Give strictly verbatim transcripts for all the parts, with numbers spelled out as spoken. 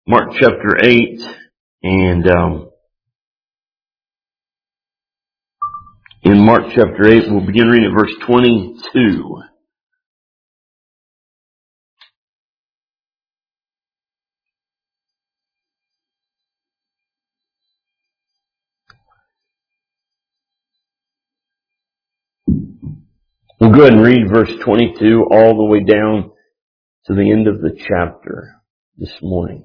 Mark chapter eight, and um, in Mark chapter eight, we'll begin reading at verse twenty-two. We'll go ahead and read verse twenty-two all the way down to the end of the chapter this morning.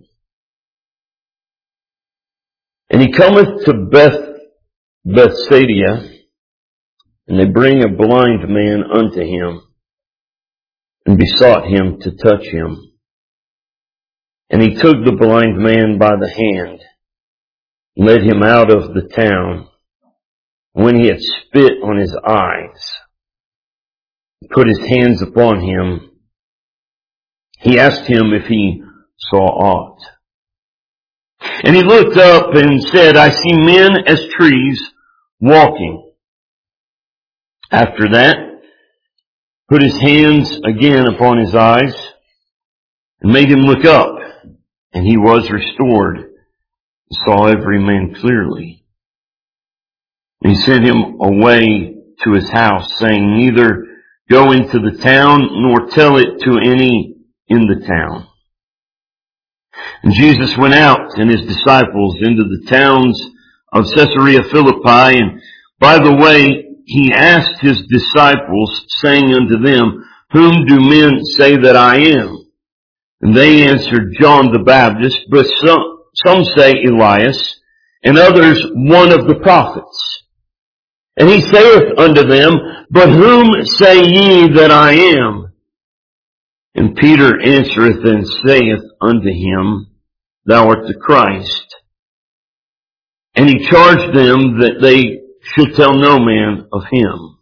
And he cometh to Beth, Bethsaida, and they bring a blind man unto him, and besought him to touch him. And he took the blind man by the hand, and led him out of the town. When he had spit on his eyes, put his hands upon him, he asked him if he saw aught. And he looked up and said, I see men as trees walking. After that, put his hands again upon his eyes, and made him look up, and he was restored, and saw every man clearly. And he sent him away to his house, saying, neither go into the town, nor tell it to any in the town. And Jesus went out and his disciples into the towns of Caesarea Philippi, and by the way he asked his disciples, saying unto them, whom do men say that I am? And they answered, John the Baptist, but some, some say Elias, and others one of the prophets. And he saith unto them, but whom say ye that I am? And Peter answereth and saith unto him, thou art the Christ. And he charged them that they should tell no man of him.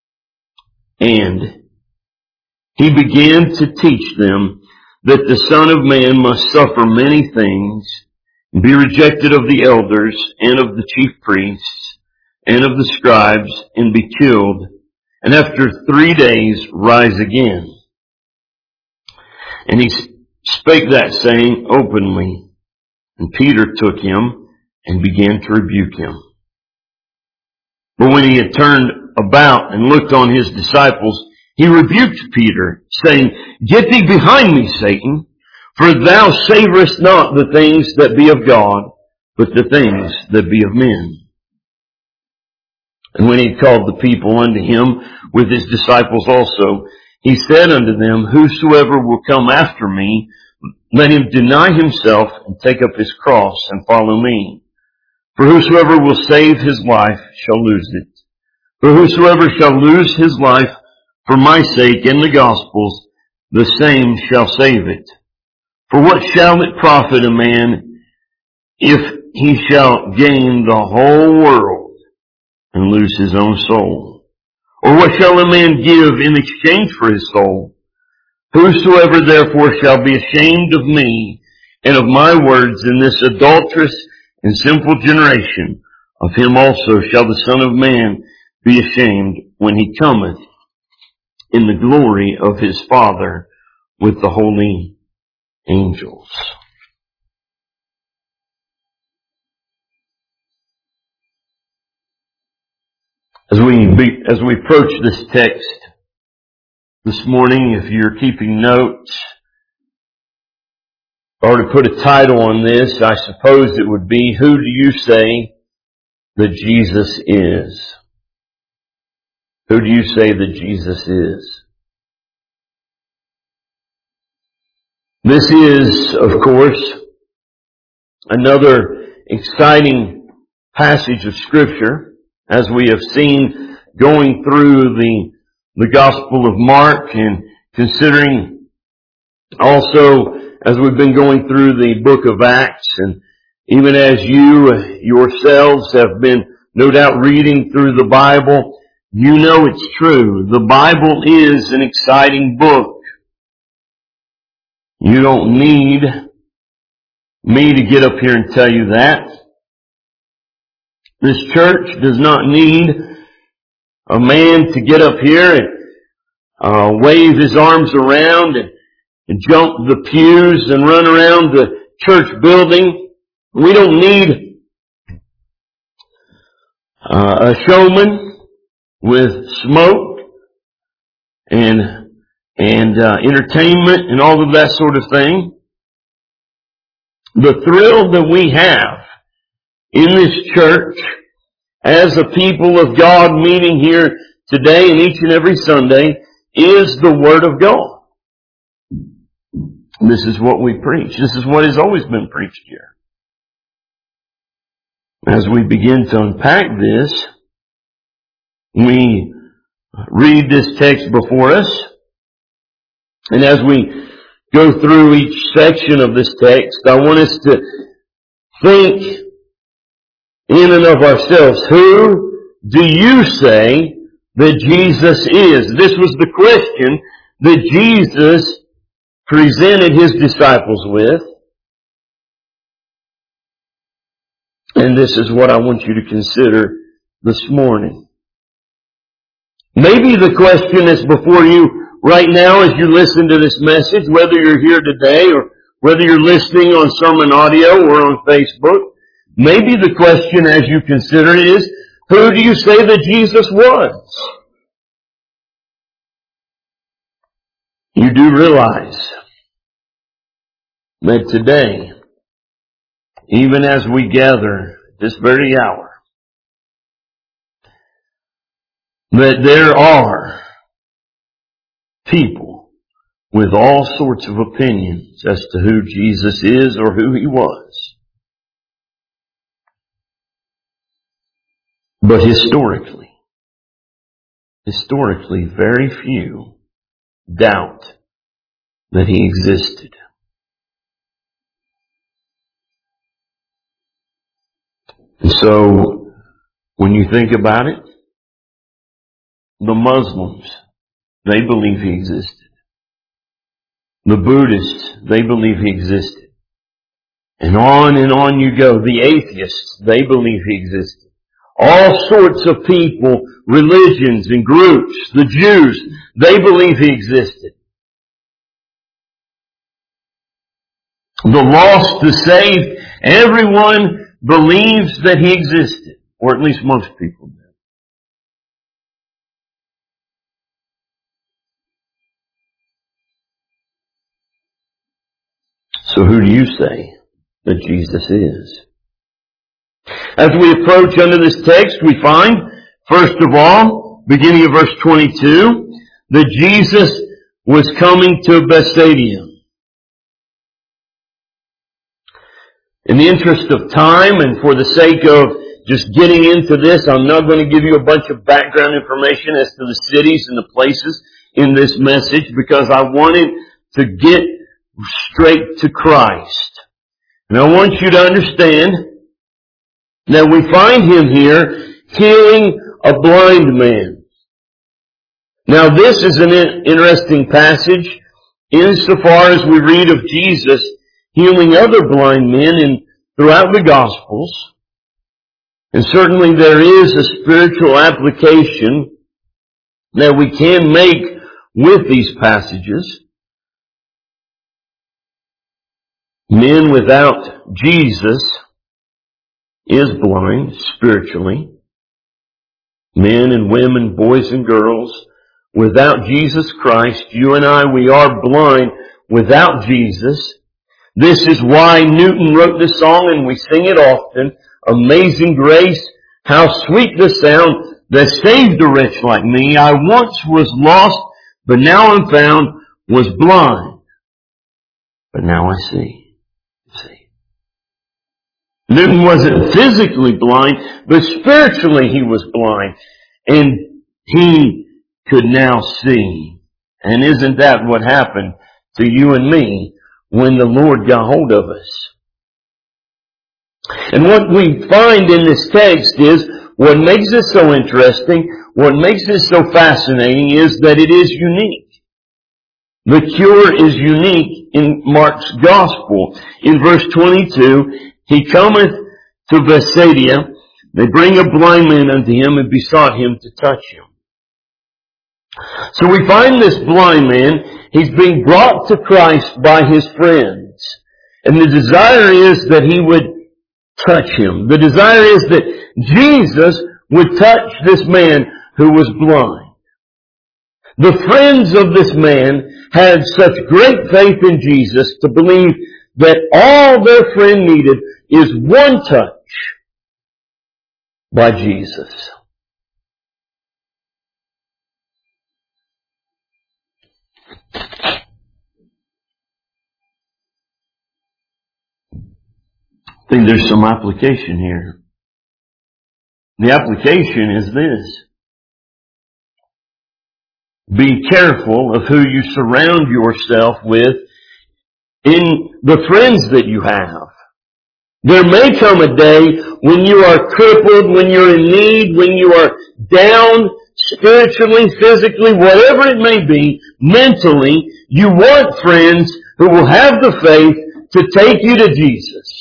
And he began to teach them that the Son of Man must suffer many things, and be rejected of the elders, and of the chief priests, and of the scribes, and be killed, and after three days rise again. And he spake that saying openly. And Peter took him and began to rebuke him. But when he had turned about and looked on his disciples, he rebuked Peter, saying, get thee behind me, Satan, for thou savorest not the things that be of God, but the things that be of men. And when he had called the people unto him with his disciples also, he said unto them, whosoever will come after me, let him deny himself and take up his cross and follow me. For whosoever will save his life shall lose it. For whosoever shall lose his life for my sake and the gospel's, the same shall save it. For what shall it profit a man if he shall gain the whole world and lose his own soul? Or what shall a man give in exchange for his soul? Whosoever therefore shall be ashamed of me and of my words in this adulterous and sinful generation, of him also shall the Son of Man be ashamed when he cometh in the glory of his Father with the holy angels. As we be, as we approach this text this morning, if you're keeping notes, or to put a title on this, I suppose it would be, who do you say that Jesus is? Who do you say that Jesus is? This is, of course, another exciting passage of Scripture, as we have seen going through the, the Gospel of Mark, and considering also as we've been going through the book of Acts, and even as you yourselves have been no doubt reading through the Bible, you know it's true. The Bible is an exciting book. You don't need me to get up here and tell you that. This church does not need a man to get up here and uh, wave his arms around and, and jump the pews and run around the church building. We don't need uh, a showman with smoke and and uh, entertainment and all of that sort of thing. The thrill that we have in this church as a people of God meeting here today and each and every Sunday is the Word of God. This is what we preach. This is what has always been preached here. As we begin to unpack this, we read this text before us, and as we go through each section of this text, I want us to think in and of ourselves, who do you say that Jesus is? This was the question that Jesus presented His disciples with. And this is what I want you to consider this morning. Maybe the question is before you right now as you listen to this message, whether you're here today or whether you're listening on sermon audio or on Facebook, maybe the question as you consider it is, who do you say that Jesus was? You do realize that today, even as we gather this very hour, that there are people with all sorts of opinions as to who Jesus is or who He was. But historically, historically, very few doubt that He existed. And so, when you think about it, the Muslims, they believe He existed. The Buddhists, they believe He existed. And on and on you go. The atheists, they believe He existed. All sorts of people, religions and groups, the Jews, they believe He existed. The lost, the saved, everyone believes that He existed. Or at least most people do. So who do you say that Jesus is? As we approach under this text, we find, first of all, beginning of verse twenty-two, that Jesus was coming to Bethsaida. In the interest of time and for the sake of just getting into this, I'm not going to give you a bunch of background information as to the cities and the places in this message because I wanted to get straight to Christ. And I want you to understand that we find Him here healing a blind man. Now this is an interesting passage insofar as we read of Jesus healing other blind men in, throughout the Gospels. And certainly there is a spiritual application that we can make with these passages. Men without Jesus is blind spiritually. Men and women, boys and girls, without Jesus Christ, you and I, we are blind without Jesus. This is why Newton wrote this song, and we sing it often. Amazing grace, how sweet the sound that saved a wretch like me. I once was lost, but now I'm found, was blind, but now I see. See. Newton wasn't physically blind, but spiritually he was blind. And he could now see. And isn't that what happened to you and me when the Lord got hold of us? And what we find in this text is, what makes it so interesting, what makes it so fascinating is that it is unique. The cure is unique in Mark's Gospel. In verse twenty-two, He cometh to Bethsaida. They bring a blind man unto Him and besought Him to touch him. So we find this blind man, he's being brought to Christ by his friends. And the desire is that he would touch him. The desire is that Jesus would touch this man who was blind. The friends of this man had such great faith in Jesus to believe that all their friend needed is one touch by Jesus. I think there's some application here. The application is this. Be careful of who you surround yourself with in the friends that you have. There may come a day when you are crippled, when you're in need, when you are down spiritually, physically, whatever it may be, mentally, you want friends who will have the faith to take you to Jesus.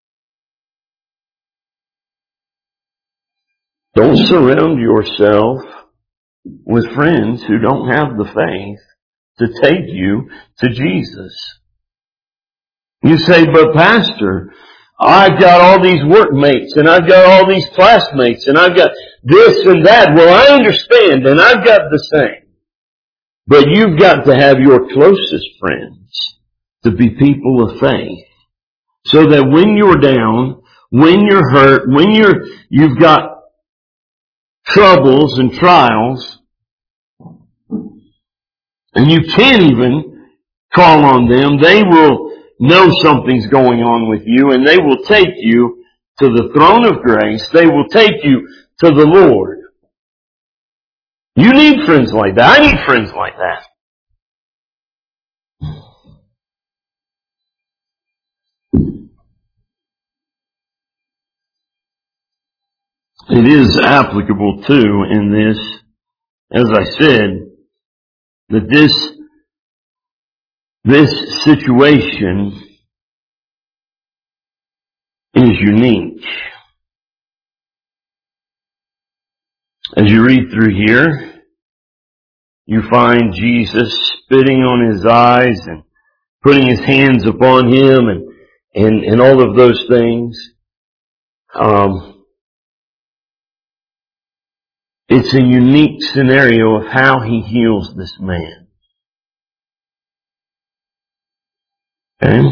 Don't surround yourself with friends who don't have the faith to take you to Jesus. You say, but Pastor, I've got all these workmates and I've got all these classmates and I've got this and that. Well, I understand and I've got the same. But you've got to have your closest friends to be people of faith. So that when you're down, when you're hurt, when you're, you've got troubles and trials, and you can't even call on them, they will know something's going on with you, and they will take you to the throne of grace. They will take you to the Lord. You need friends like that. I need friends like that. It is applicable too in this, as I said, that this, this situation is unique. As you read through here, you find Jesus spitting on his eyes and putting his hands upon him and, and, and all of those things. Um, It's a unique scenario of how he heals this man. Okay?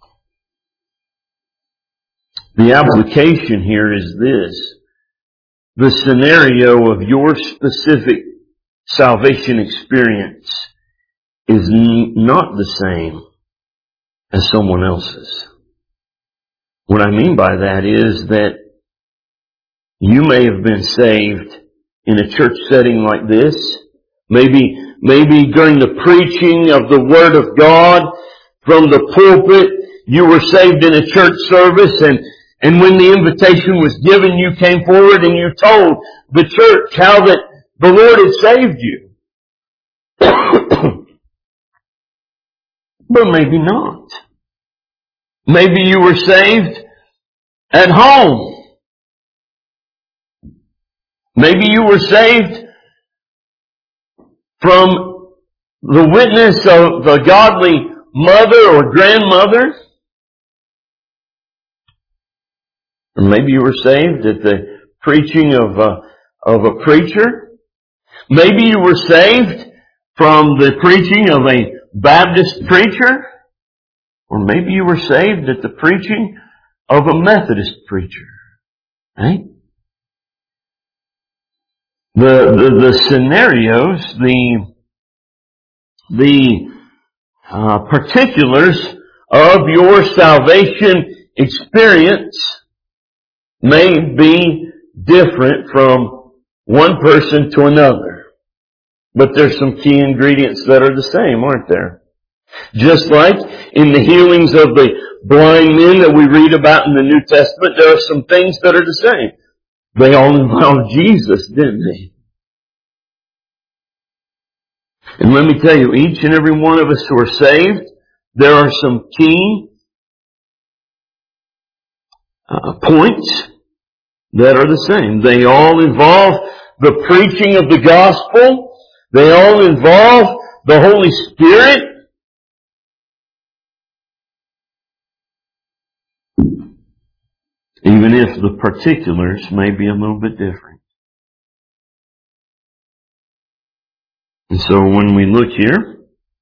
The application here is this. The scenario of your specific salvation experience is n- not the same as someone else's. What I mean by that is that you may have been saved in a church setting like this. Maybe, maybe during the preaching of the Word of God from the pulpit, you were saved in a church service, and, and when the invitation was given, you came forward and you told the church how that the Lord had saved you. But maybe not. Maybe you were saved at home. Maybe you were saved from the witness of a godly mother or grandmother. Or maybe you were saved at the preaching of a, of a preacher. Maybe you were saved from the preaching of a Baptist preacher. Or maybe you were saved at the preaching of a Methodist preacher. Right? The, the, the scenarios, the, the uh, particulars of your salvation experience may be different from one person to another. But there's some key ingredients that are the same, aren't there? Just like in the healings of the blind men that we read about in the New Testament, there are some things that are the same. They all involved Jesus, didn't they? And let me tell you, each and every one of us who are saved, there are some key uh, points that are the same. They all involve the preaching of the gospel. They all involve the Holy Spirit. even if the particulars may be a little bit different. And so when we look here,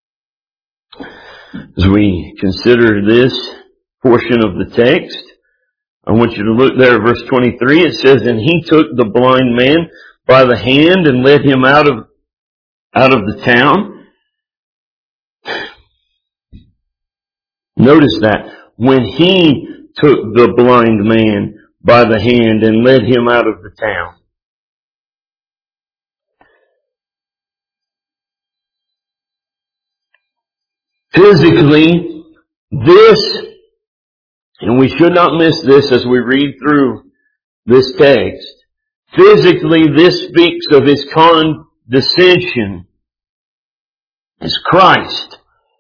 as we consider this portion of the text, I want you to look there at verse twenty-three. It says, "And he took the blind man by the hand and led him out of, out of the town." Notice that. When he took the blind man by the hand and led him out of the town. Physically, this, and we should not miss this as we read through this text, physically this speaks of his condescension as Christ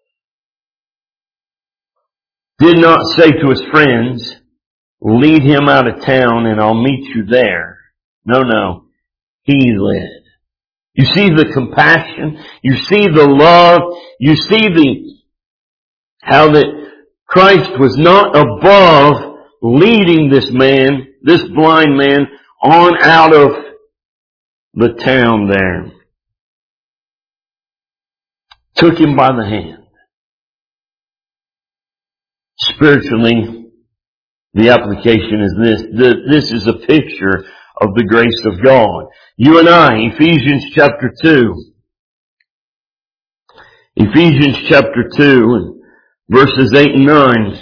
did not say to his friends, "Lead him out of town and I'll meet you there." No, no. He led. You see the compassion. You see the love. You see the, how that Christ was not above leading this man, this blind man, on out of the town there. Took him by the hand. Spiritually, the application is this. This is a picture of the grace of God. You and I, Ephesians chapter two. Ephesians chapter two, verses eight and nine.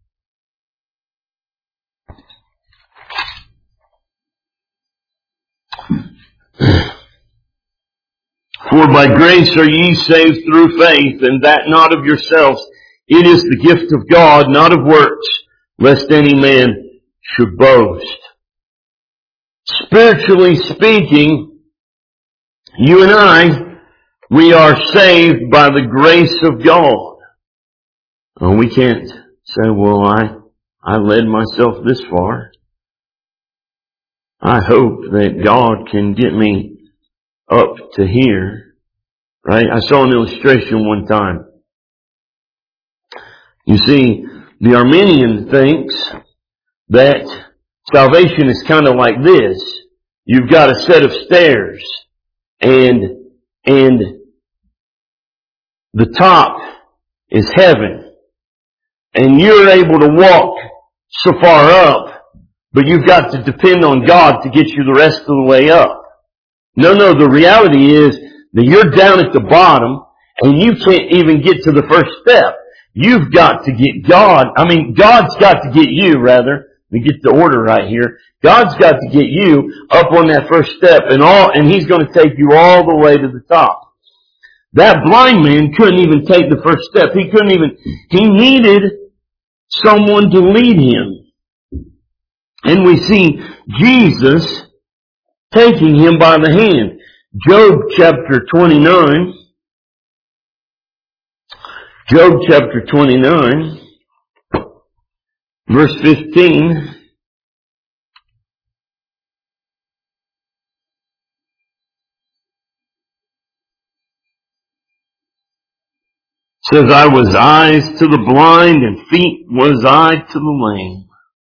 "For by grace are ye saved through faith, and that not of yourselves. It is the gift of God, not of works, lest any man should boast." Spiritually speaking, you and I, we are saved by the grace of God. Oh, we can't say, "Well, I, I led myself this far. I hope that God can get me up to here." Right? I saw an illustration one time. You see, the Arminian thinks that salvation is kind of like this. You've got a set of stairs, and, and the top is heaven. And you're able to walk so far up, but you've got to depend on God to get you the rest of the way up. No, no, the reality is that you're down at the bottom, and you can't even get to the first step. You've got to get God, I mean, God's got to get you, rather. Let me get the order right here. God's got to get you up on that first step, and all, and He's going to take you all the way to the top. That blind man couldn't even take the first step. He couldn't even, he needed someone to lead him. And we see Jesus taking him by the hand. Job chapter twenty-nine. Job chapter twenty-nine, verse fifteen. Says, "I was eyes to the blind and feet was I to the lame."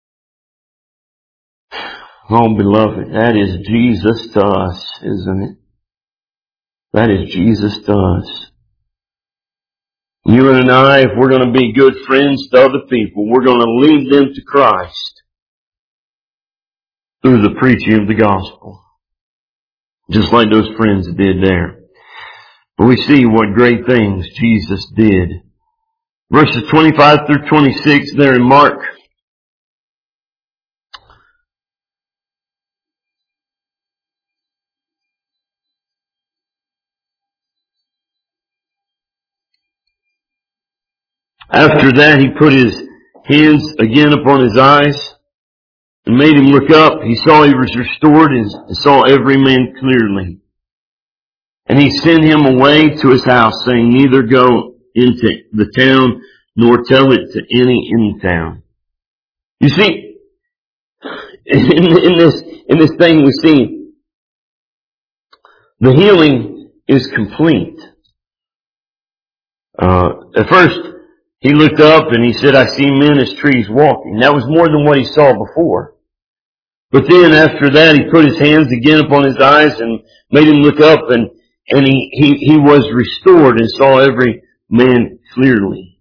Oh, beloved, that is Jesus to us, isn't it? That is Jesus to us. You and I, if we're going to be good friends to other people, we're going to lead them to Christ through the preaching of the gospel. Just like those friends did there. But we see what great things Jesus did. Verses twenty-five through twenty-six there in Mark. After that, he put his hands again upon his eyes and made him look up. He saw he was restored and saw every man clearly. And he sent him away to his house, saying, "Neither go into the town, nor tell it to any in town." You see, in, in this in this thing we see, the healing is complete. Uh, at first, He looked up and he said, I see men as trees walking. That was more than what he saw before. But then after that, he put his hands again upon his eyes and made him look up, and, and he, he, he was restored and saw every man clearly.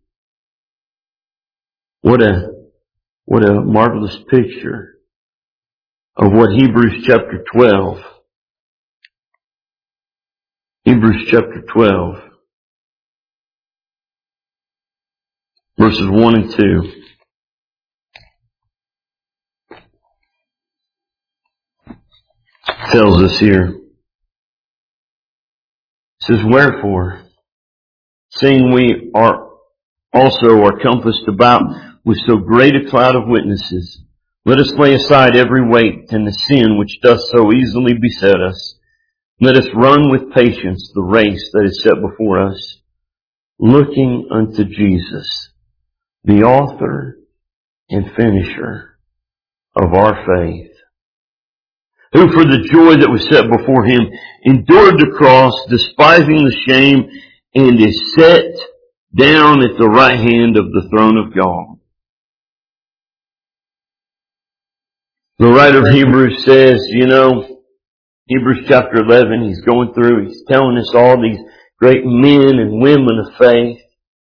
What a, what a marvelous picture of what Hebrews chapter twelve, Hebrews chapter twelve, verses one and two. Tells us here. It says, wherefore, seeing we are also are compassed about with so great a cloud of witnesses, let us lay aside every weight and the sin which doth so easily beset us. Let us run with patience the race that is set before us, looking unto Jesus, the author and finisher of our faith, who for the joy that was set before him endured the cross, despising the shame, and is set down at the right hand of the throne of God. The writer of Hebrews says, you know, Hebrews chapter eleven, he's going through, he's telling us all these great men and women of faith.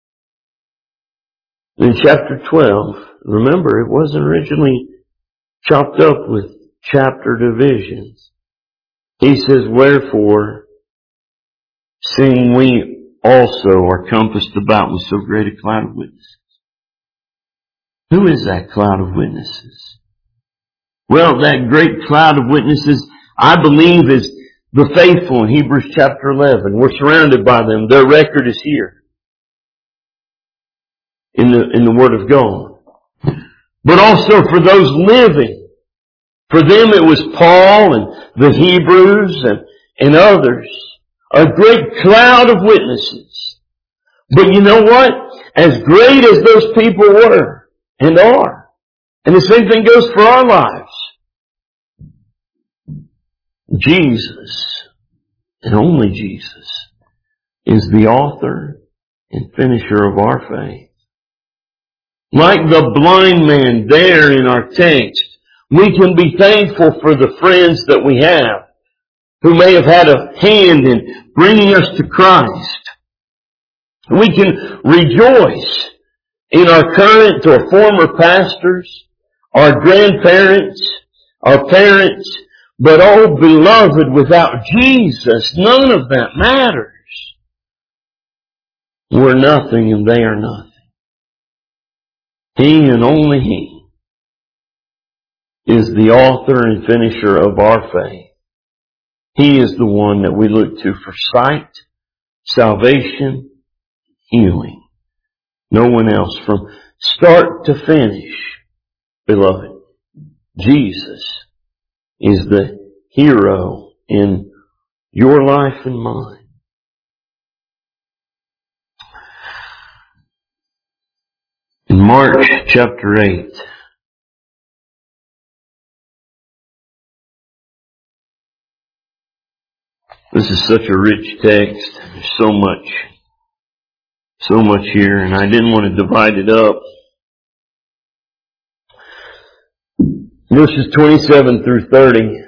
In chapter twelve, remember, it wasn't originally chopped up with chapter divisions. He says, wherefore, seeing we also are compassed about with so great a cloud of witnesses. Who is that cloud of witnesses? Well, that great cloud of witnesses, I believe, is the faithful in Hebrews chapter eleven. We're surrounded by them. Their record is here in the, in the Word of God. But also for those living. For them it was Paul and the Hebrews and, and others. A great cloud of witnesses. But you know what? As great as those people were and are, and the same thing goes for our lives, Jesus, and only Jesus, is the author and finisher of our faith. Like the blind man there in our text, we can be thankful for the friends that we have who may have had a hand in bringing us to Christ. We can rejoice in our current or former pastors, our grandparents, our parents, but oh beloved, without Jesus, none of that matters. We're nothing and they are nothing. He and only He is the author and finisher of our faith. He is the one that we look to for sight, salvation, healing. No one else. From start to finish, beloved, Jesus is the hero in your life and mine. In Mark chapter eight, this is such a rich text. There's so much, so much here, and I didn't want to divide it up. Verses twenty-seven through thirty.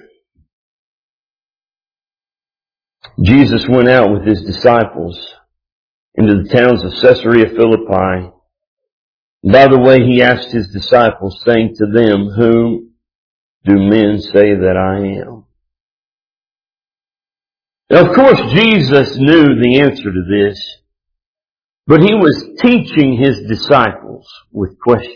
Jesus went out with His disciples into the towns of Caesarea Philippi. By the way, He asked His disciples, saying to them, whom do men say that I am? Now, of course, Jesus knew the answer to this, but He was teaching His disciples with questions.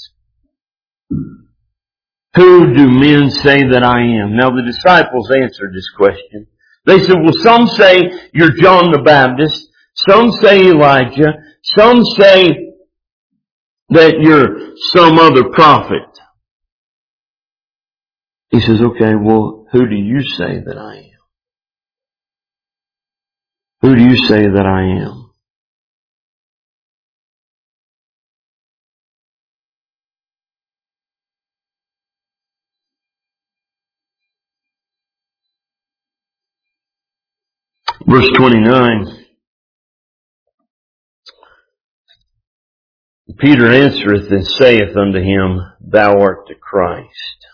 Who do men say that I am? Now, the disciples answered this question. They said, well, some say you're John the Baptist. Some say Elijah. Some say that you're some other prophet. He says, okay, well, who do you say that I am? Who do you say that I am? Verse twenty-nine. Peter answereth and saith unto him, Thou art the Christ.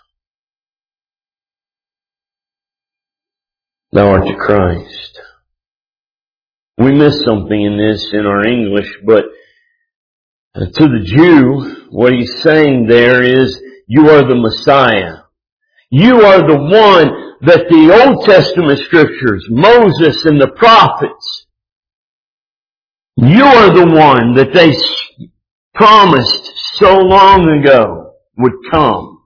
Thou art the Christ. We miss something in this in our English, but to the Jew, what he's saying there is, you are the Messiah. You are the one that the Old Testament scriptures, Moses and the prophets, you are the one that they promised so long ago would come.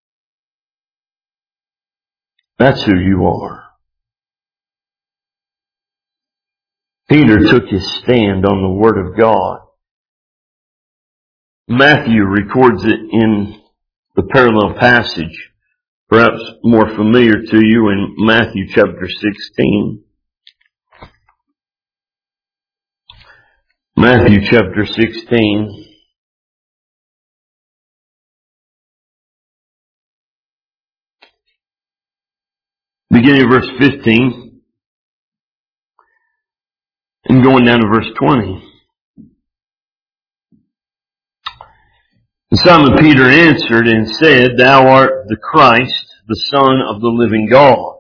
That's who you are. Peter took his stand on the Word of God. Matthew records it in the parallel passage, perhaps more familiar to you, in Matthew chapter sixteen. Matthew chapter sixteen. Beginning of verse fifteen. And going down to verse twenty. And Simon Peter answered and said, Thou art the Christ, the Son of the living God.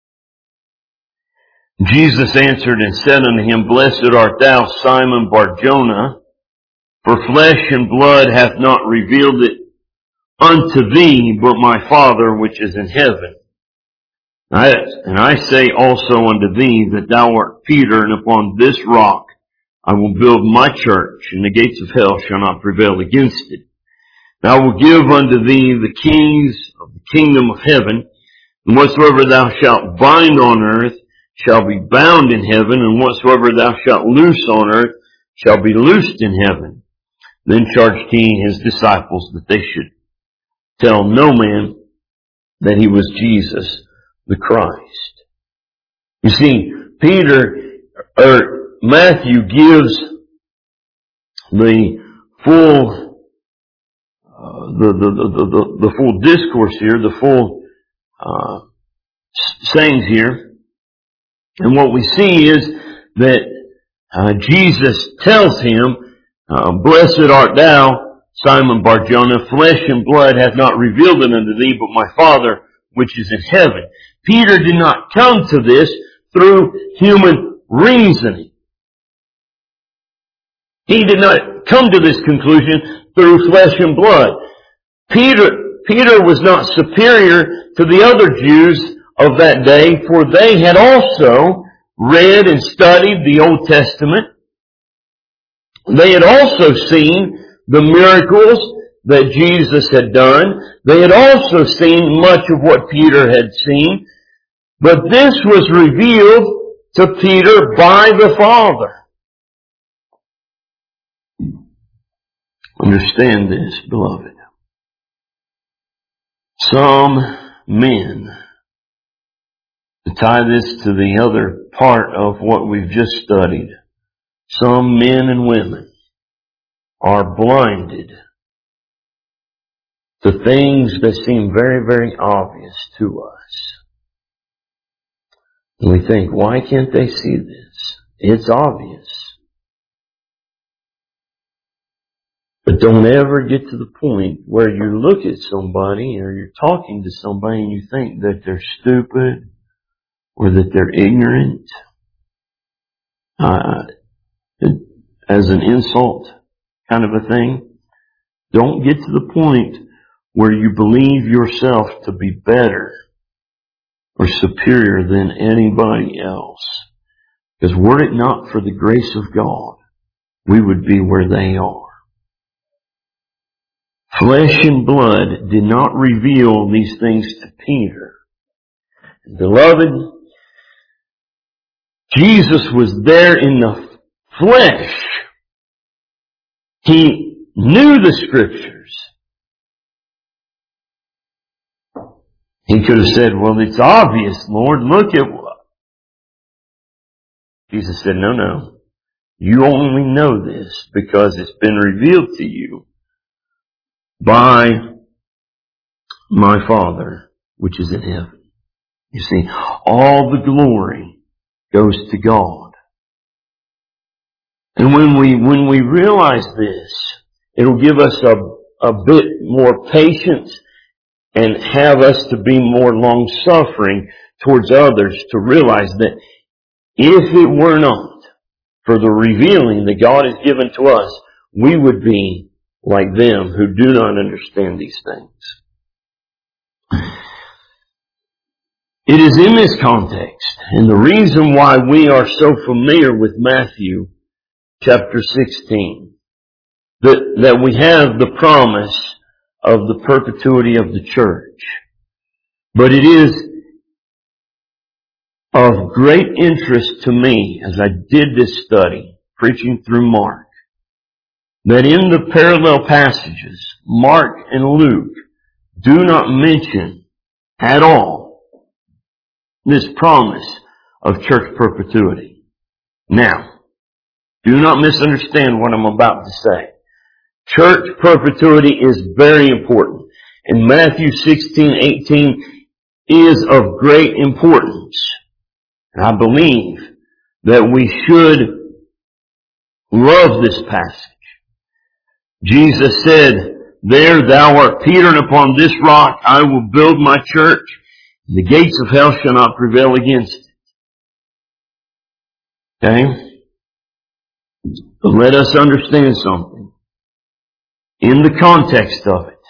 Jesus answered and said unto him, Blessed art thou, Simon Bar-Jonah, for flesh and blood hath not revealed it unto thee, but my Father which is in heaven. I, and I say also unto thee that thou art Peter, and upon this rock I will build my church, and the gates of hell shall not prevail against it. And I will give unto thee the keys of the kingdom of heaven, and whatsoever thou shalt bind on earth shall be bound in heaven, and whatsoever thou shalt loose on earth shall be loosed in heaven. Then charged he his disciples that they should tell no man that he was Jesus the Christ. You see, Peter, or Matthew gives the full The, the, the, the, the full discourse here, the full uh, sayings here. And what we see is that uh, Jesus tells him, uh, Blessed art thou, Simon Bar-Jonah, flesh and blood hath not revealed it unto thee, but my Father which is in heaven. Peter did not come to this through human reasoning. He did not come to this conclusion through flesh and blood. Peter, Peter was not superior to the other Jews of that day, for they had also read and studied the Old Testament. They had also seen the miracles that Jesus had done. They had also seen much of what Peter had seen. But this was revealed to Peter by the Father. Understand this, beloved. Some men, to tie this to the other part of what we've just studied, some men and women are blinded to things that seem very, very obvious to us. And we think, why can't they see this? It's obvious. But don't ever get to the point where you look at somebody or you're talking to somebody and you think that they're stupid or that they're ignorant uh, as an insult kind of a thing. Don't get to the point where you believe yourself to be better or superior than anybody else. Because were it not for the grace of God, we would be where they are. Flesh and blood did not reveal these things to Peter. Beloved, Jesus was there in the flesh. He knew the Scriptures. He could have said, well, it's obvious, Lord, look at what. Jesus said, no, no. You only know this because it's been revealed to you by my Father, which is in heaven. You see, all the glory goes to God. And when we, when we realize this, It'll give us a, a bit more patience and have us to be more long-suffering towards others, to realize that if it were not for the revealing that God has given to us, we would be like them who do not understand these things. It is in this context, and the reason why we are so familiar with Matthew chapter sixteen, that, that we have the promise of the perpetuity of the church. But it is of great interest to me as I did this study, preaching through Mark, that in the parallel passages, Mark and Luke do not mention at all this promise of church perpetuity. Now, do not misunderstand what I'm about to say. Church perpetuity is very important. And Matthew sixteen eighteen is of great importance. And I believe that we should love this passage. Jesus said, "There thou art Peter, and upon this rock I will build my church. The gates of hell shall not prevail against it." Okay? But let us understand something. In the context of it,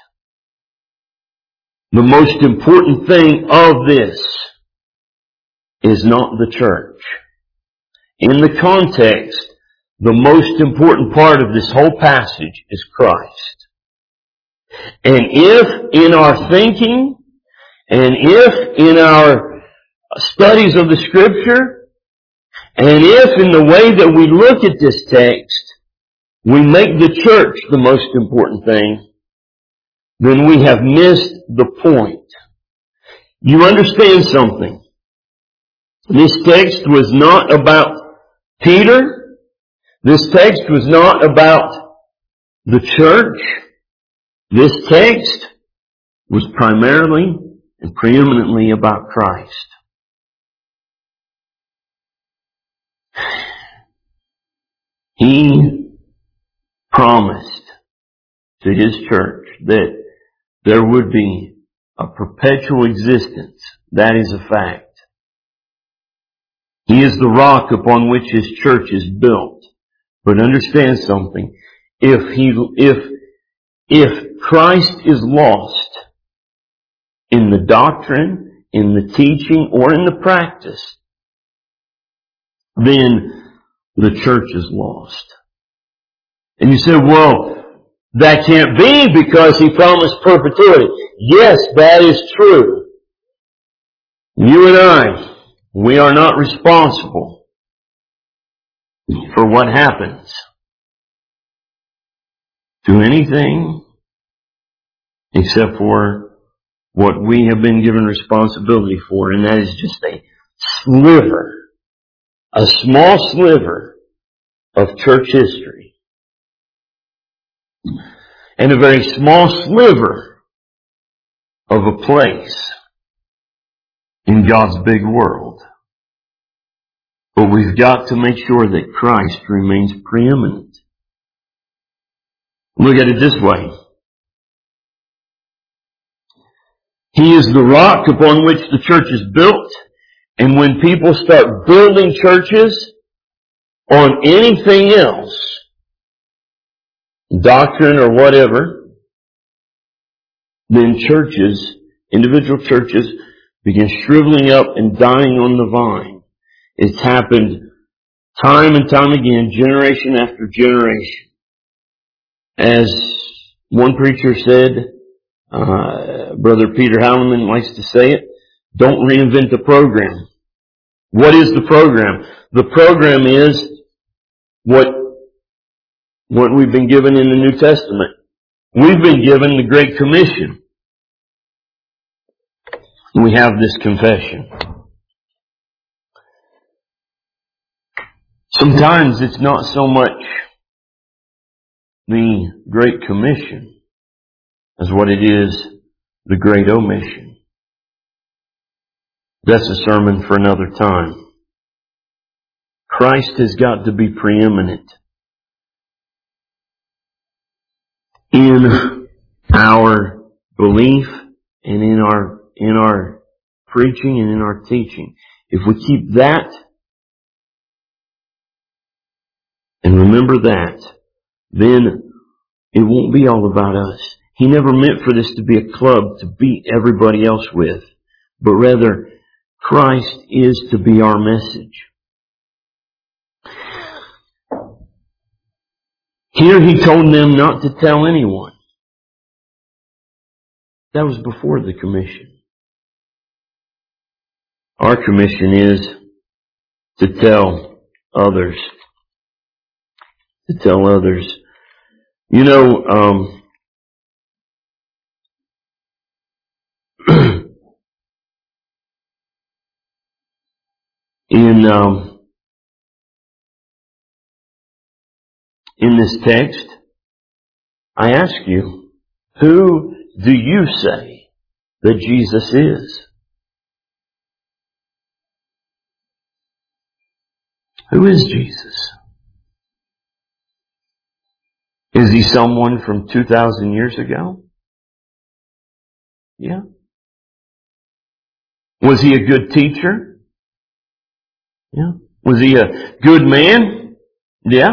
the most important thing of this is not the church. In the context, the most important part of this whole passage is Christ. And if in our thinking, and if in our studies of the Scripture, and if in the way that we look at this text, we make the church the most important thing, then we have missed the point. You understand something. This text was not about Peter. This text was not about the church. This text was primarily and preeminently about Christ. He promised to His church that there would be a perpetual existence. That is a fact. He is the rock upon which His church is built. But understand something. If he, if, if Christ is lost in the doctrine, in the teaching, or in the practice, then the church is lost. And you say, well, that can't be because He promised perpetuity. Yes, that is true. You and I, we are not responsible for what happens to anything except for what we have been given responsibility for, and that is just a sliver, a small sliver of church history. And a very small sliver of a place in God's big world. But we've got to make sure that Christ remains preeminent. Look at it this way. He is the rock upon which the church is built. And when people start building churches on anything else, doctrine or whatever, then churches, individual churches, begin shriveling up and dying on the vine. It's happened time and time again, generation after generation. As one preacher said, uh, Brother Peter Hallinan likes to say it, don't reinvent the program. What is the program? The program is what What we've been given in the New Testament. We've been given the Great Commission. We have this confession. Sometimes it's not so much the Great Commission as what it is the Great Omission. That's a sermon for another time. Christ has got to be preeminent. in our belief and in our, in our preaching and in our teaching. If we keep that and remember that, then it won't be all about us. He never meant for this to be a club to beat everybody else with, but rather Christ is to be our message. Here he told them not to tell anyone. That was before the commission. Our commission is to tell others. To tell others. You know, um, in um, in this text, I ask you, who do you say that Jesus is? Who is Jesus? Is he someone from two thousand years ago? Yeah. Was he a good teacher? Yeah. Was he a good man? Yeah.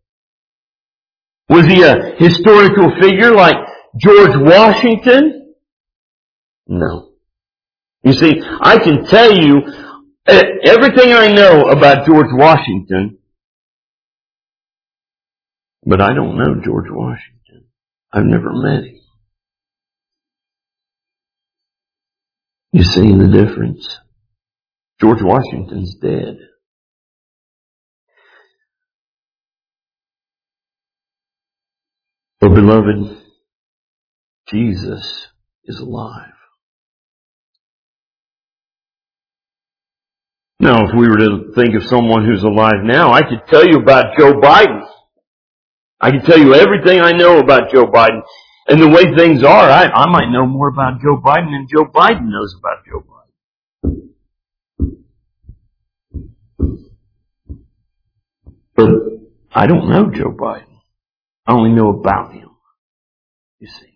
Was he a historical figure like George Washington? No. You see, I can tell you everything I know about George Washington, but I don't know George Washington. I've never met him. You see the difference? George Washington's dead. But beloved, Jesus is alive. Now, if we were to think of someone who's alive now, I could tell you about Joe Biden. I can tell you everything I know about Joe Biden. And the way things are, I, I might know more about Joe Biden than Joe Biden knows about Joe Biden. But I don't know Joe Biden. I only know about him, you see.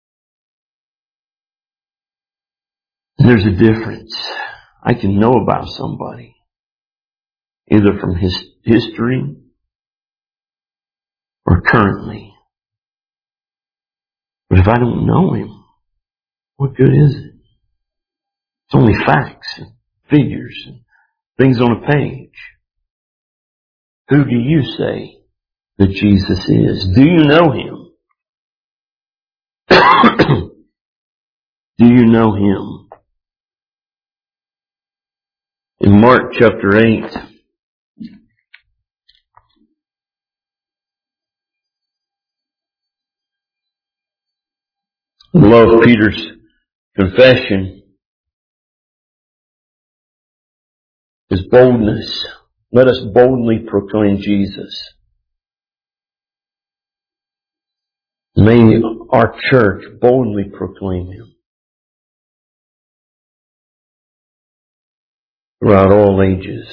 And there's a difference. I can know about somebody, either from his history or currently. But if I don't know him, what good is it? It's only facts and figures and things on a page. Who do you say that Jesus is? Do you know him? Do you know him? In Mark chapter eight, I love Peter's confession, his boldness. Let us boldly proclaim Jesus. May our church boldly proclaim him throughout all ages.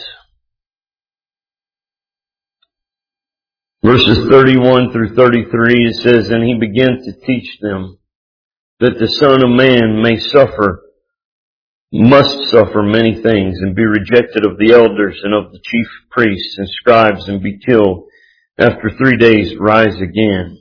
Verses thirty-one through thirty-three, it says, "And he began to teach them that the Son of Man may suffer, must suffer many things, and be rejected of the elders and of the chief priests and scribes, and be killed. After three days rise again."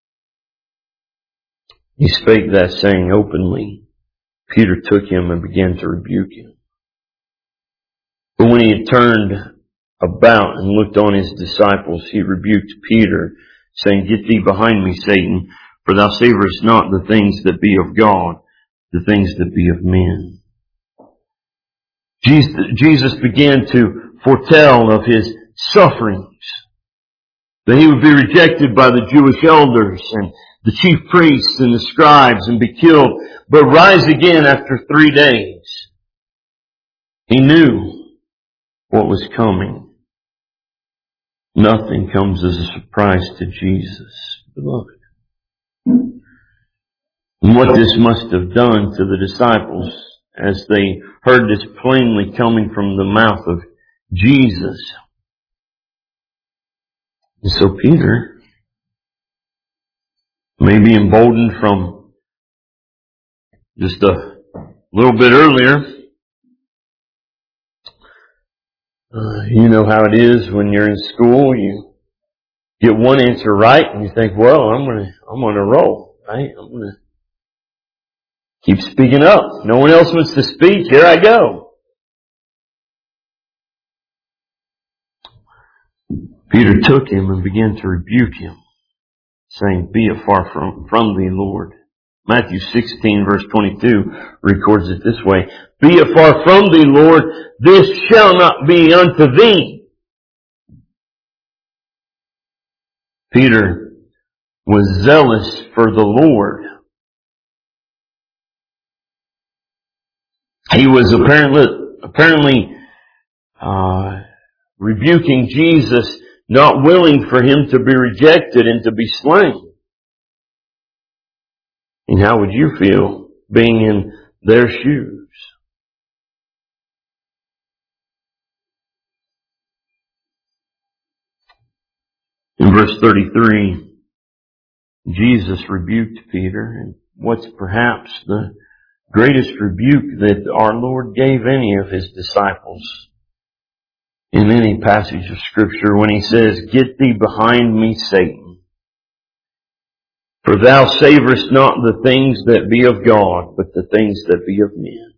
He spake that saying openly. Peter took him and began to rebuke him. But when he had turned about and looked on his disciples, he rebuked Peter, saying, "Get thee behind me, Satan, for thou savorest not the things that be of God, the things that be of men." Jesus began to foretell of his sufferings, that he would be rejected by the Jewish elders and the chief priests and the scribes and be killed, but rise again after three days. He knew what was coming. Nothing comes as a surprise to Jesus, beloved. And what this must have done to the disciples as they heard this plainly coming from the mouth of Jesus. And so Peter, Maybe emboldened from just a little bit earlier. Uh, you know how it is when you're in school. You get one answer right, and you think, "Well, I'm gonna, I'm on a roll, right? I'm gonna keep speaking up. No one else wants to speak. Here I go." Peter took him and began to rebuke him, saying, "Be it far from from thee, Lord." Matthew sixteen, verse twenty-two records it this way: "Be it far from thee, Lord. This shall not be unto thee." Peter was zealous for the Lord. He was apparently, apparently uh, rebuking Jesus, not willing for him to be rejected and to be slain. And how would you feel being in their shoes? In verse thirty-three, Jesus rebuked Peter, and what's perhaps the greatest rebuke that our Lord gave any of His disciples in any passage of Scripture, when He says, "Get thee behind me, Satan. For thou savorest not the things that be of God, but the things that be of men."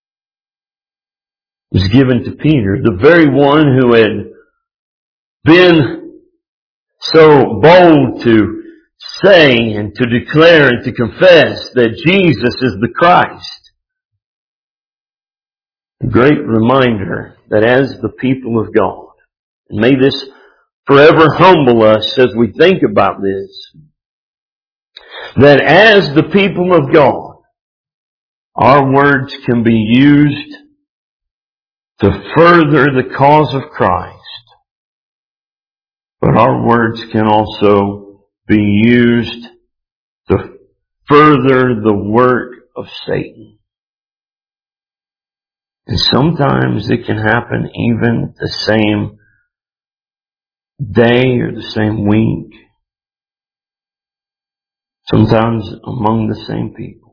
It was given to Peter, the very one who had been so bold to say and to declare and to confess that Jesus is the Christ. A great reminder that as the people of God, and may this forever humble us as we think about this, that as the people of God, our words can be used to further the cause of Christ, but our words can also be used to further the work of Satan. And sometimes it can happen even the same day or the same week. Sometimes among the same people.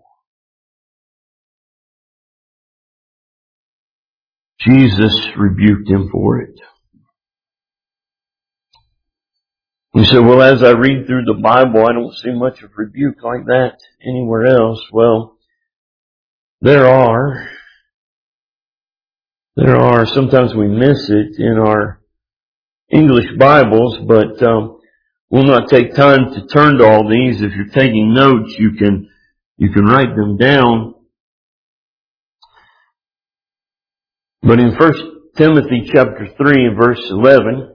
Jesus rebuked him for it. You say, "Well, as I read through the Bible, I don't see much of rebuke like that anywhere else." Well, there are. There are. Sometimes we miss it in our English Bibles, but um, we'll not take time to turn to all these. If you're taking notes, you can you can write them down. But in First Timothy chapter three and verse eleven,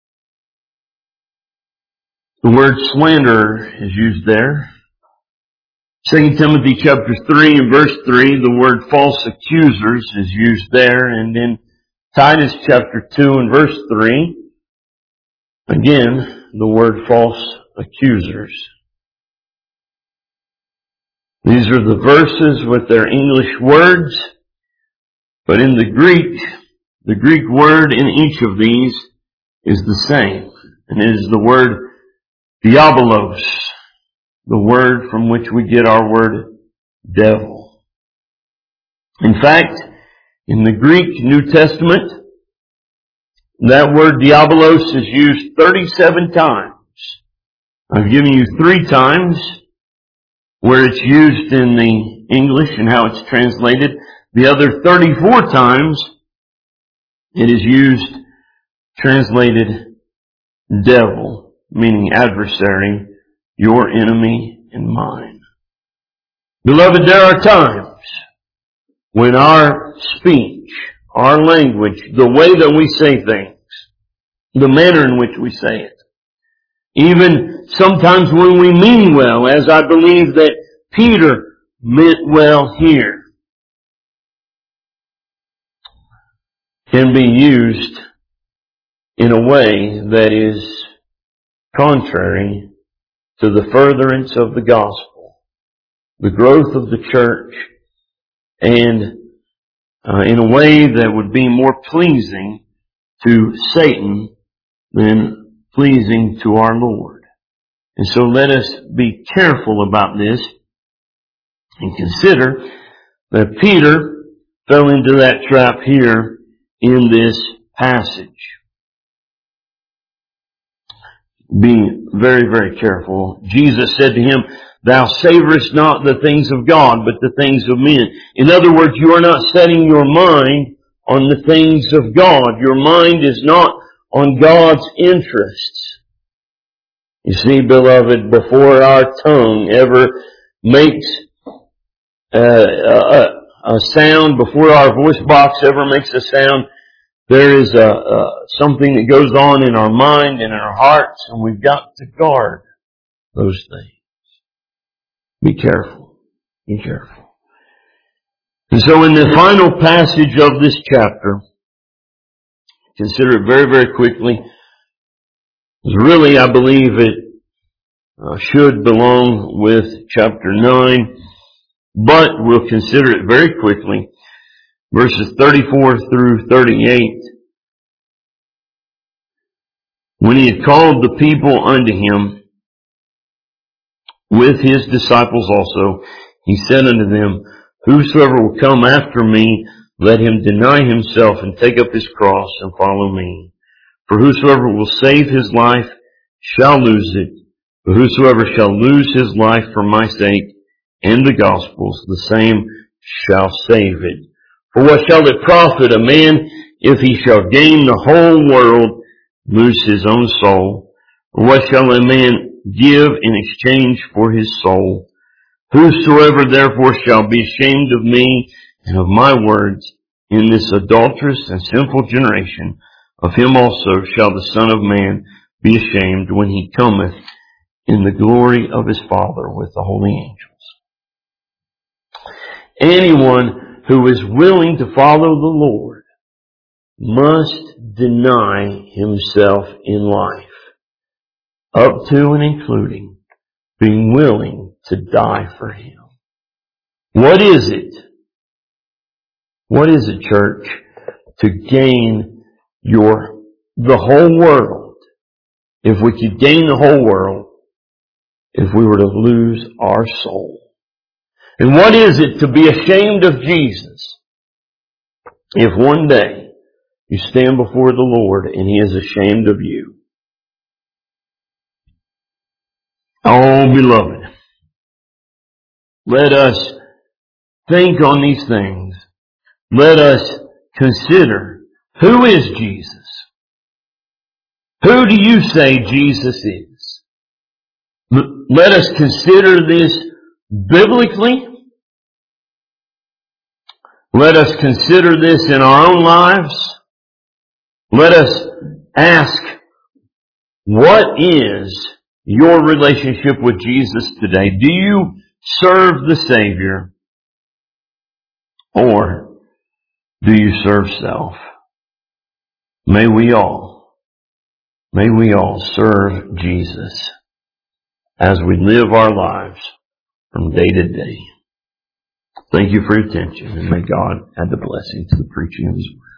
the word slander is used there. Second Timothy chapter three and verse three, the word false accusers is used there. And in Titus chapter two and verse three, again, the word false accusers. These are the verses with their English words, but in the Greek, the Greek word in each of these is the same. And it is the word diabolos, the word from which we get our word devil. In fact, in the Greek New Testament, that word diabolos is used thirty-seven times. I've given you three times where it's used in the English and how it's translated. The other thirty-four times it is used, translated devil, meaning adversary, your enemy and mine. Beloved, there are times when our speech, our language, the way that we say things, the manner in which we say it, even sometimes when we mean well, as I believe that Peter meant well here, can be used in a way that is contrary to the furtherance of the gospel, the growth of the church, and uh, in a way that would be more pleasing to Satan than pleasing to our Lord. And so let us be careful about this and consider that Peter fell into that trap here in this passage. Be very, very careful. Jesus said to him, "Thou savorest not the things of God, but the things of men." In other words, you are not setting your mind on the things of God. Your mind is not on God's interests. You see, beloved, before our tongue ever makes uh, a, a sound, before our voice box ever makes a sound, there is a, a something that goes on in our mind and in our hearts, and we've got to guard those things. Be careful. Be careful. And so in the final passage of this chapter, consider it very, very quickly. Really, I believe it uh, should belong with chapter nine, but we'll consider it very quickly. Verses thirty-four through thirty-eight. When he had called the people unto him, with his disciples also, he said unto them, "Whosoever will come after me, let him deny himself and take up his cross and follow me. For whosoever will save his life shall lose it, but whosoever shall lose his life for my sake and the gospel's, the same shall save it. For what shall it profit a man if he shall gain the whole world, lose his own soul? Or what shall a man give in exchange for his soul? Whosoever therefore shall be ashamed of me and of my words in this adulterous and sinful generation, of him also shall the Son of Man be ashamed when he cometh in the glory of his Father with the holy angels." Anyone who is willing to follow the Lord must deny himself in life, up to and including being willing to die for him. What is it? What is it, church, to gain your, the whole world? If we could gain the whole world, if we were to lose our soul. And what is it to be ashamed of Jesus? If one day you stand before the Lord and He is ashamed of you. Oh, beloved, let us think on these things. Let us consider, who is Jesus? Who do you say Jesus is? Let us consider this biblically. Let us consider this in our own lives. Let us ask, what is your relationship with Jesus today? Do you serve the Savior? Or do you serve self? May we all, may we all serve Jesus as we live our lives from day to day. Thank you for your attention, and may God add the blessing to the preaching of His word.